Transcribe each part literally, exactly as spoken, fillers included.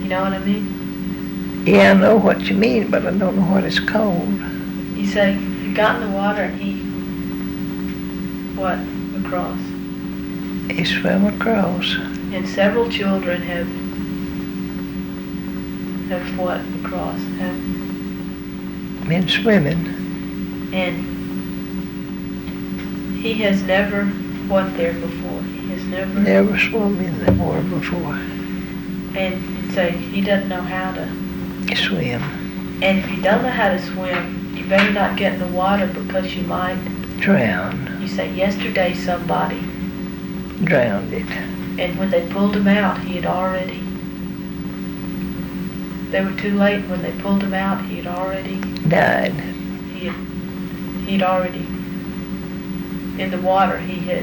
You know what I mean? Yeah, I know what you mean, but I don't know what it's called. You say he got in the water and he, what, across? He swam across. And several children have, have what, across? Have Been swimming. And he has never, what, there before? He has never... Never swum in the water before. And you'd say he doesn't know how to... Swim. And if you don't know how to swim, you better not get in the water because you might... Drown. You say, yesterday somebody... Drowned it. And when they pulled him out, he had already... They were too late. When they pulled him out, he had already... Died. He had... He'd already... In the water, he had...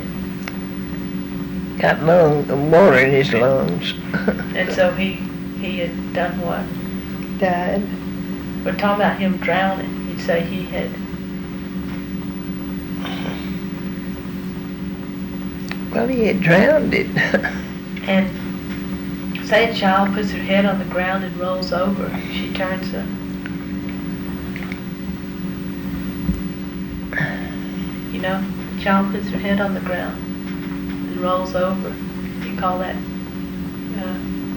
Got lung, water in his lungs. And so he... He had done what? Died. We're talking about him drowning. You'd say he had... Well, he had drowned it. And say a child puts her head on the ground and rolls over. She turns the... You know, a child puts her head on the ground and rolls over. You call that... Uh,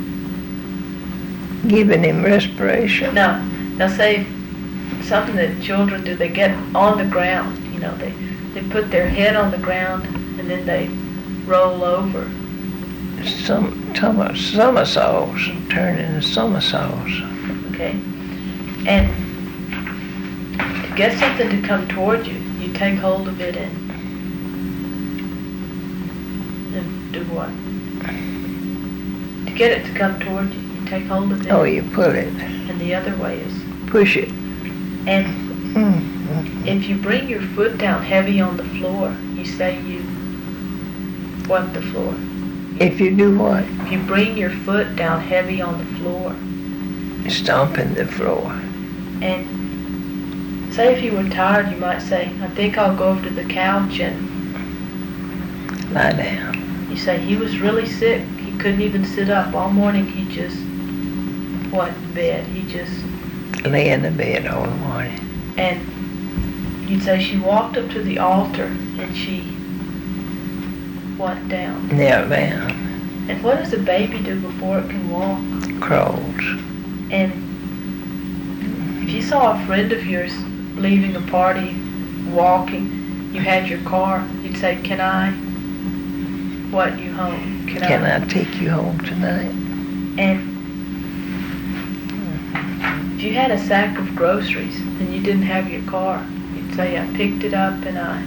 Giving him respiration. no. Now say something that children do. They get on the ground. You know, they, they put their head on the ground and then they roll over. Some, some somersaults, turning somersaults. Okay. And to get something to come toward you, you take hold of it and, and do what? To get it to come toward you, you take hold of it. Oh, you pull it. And the other way is... Push it. And Mm-hmm. if you bring your foot down heavy on the floor, you say you... What, the floor? If you do what? If you bring your foot down heavy on the floor, Stomping the floor. and say if you were tired, you might say, I think I'll go over to the couch and... Lie down. You say he was really sick. He couldn't even sit up. All morning he just... What, bed? He just... Lay in the bed all morning. And you'd say she walked up to the altar and she... What, down? Knelt down. And what does a baby do before it can walk? Crawls. And if you saw a friend of yours leaving a party, walking, you had your car, you'd say, can I, what, you home? Can, Can I? I take you home tonight? And if you had a sack of groceries and you didn't have your car, you'd say, I picked it up and I...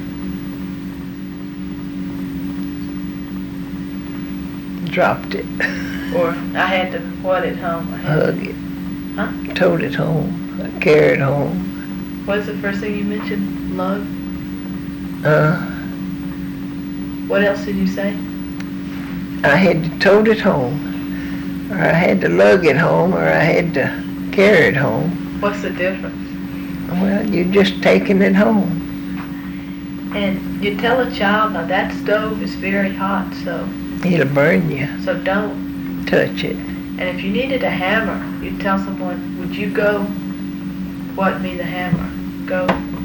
Dropped it. Or I had to, what, at home? I had Hug it. Huh? Towed it home. I carried it home. What's the first thing you mentioned? Love? Uh, What else did you say? I had to tote it home. Or I had to lug it home, or I had to carry it home. What's the difference? Well, you're just taking it home. And you tell a child, now that stove is very hot, so It'll burn you. so don't. Touch it. And if you needed a hammer, you'd tell someone, would you go, what, me the hammer? Go.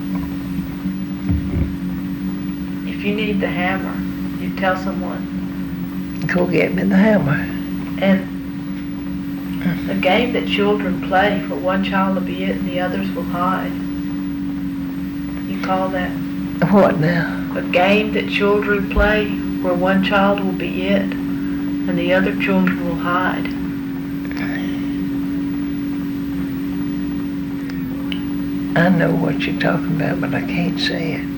If you need the hammer, you'd tell someone. Go get me the hammer. And a game that children play where one child will be it and the others will hide. You call that? What now? A game that children play where one child will be it and the other children will hide. I know what you're talking about, but I can't say it.